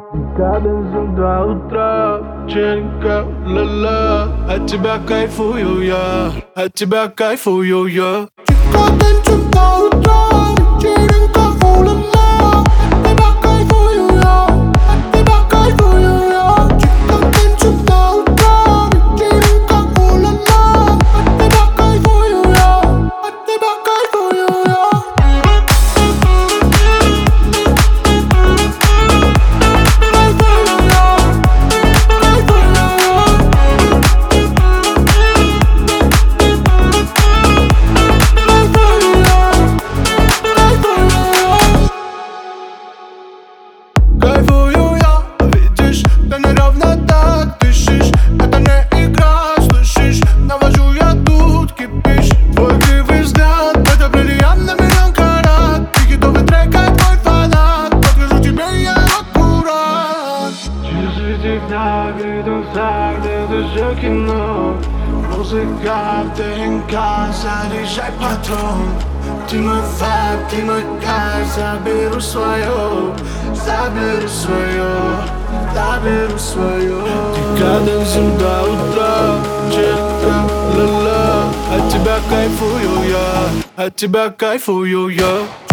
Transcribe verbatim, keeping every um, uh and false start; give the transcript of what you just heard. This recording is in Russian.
Каденс до утра, вечеринка, ла-ла. От тебя кайфую я, от тебя кайфую я. Каденс до утра, вечеринка, ла-ла. От тебя кайфую я, от тебя кайфую я. Каденс до утра, вечеринка, ла-ла. От тебя кайфую я, от тебя кайфую я. Кайфую я, видишь, ты неровно так дышишь. Это не игра, слышишь, навожу я тут, кипишь. Твой кривый взгляд, это бриллиант на миллион карат. Ты хитовый трек, как твой фанат. Подхожу тебе я аккурат. Чужие тебя веду так, где душа кино. Музыка в ДНК, заряжай патрон. Ты мой вайб, ты мой кайф, заберу свое, заберу свое, заберу свое. Ты каденсом до утра, вечеринка, ла-ла. От тебя кайфую я, от тебя кайфую я.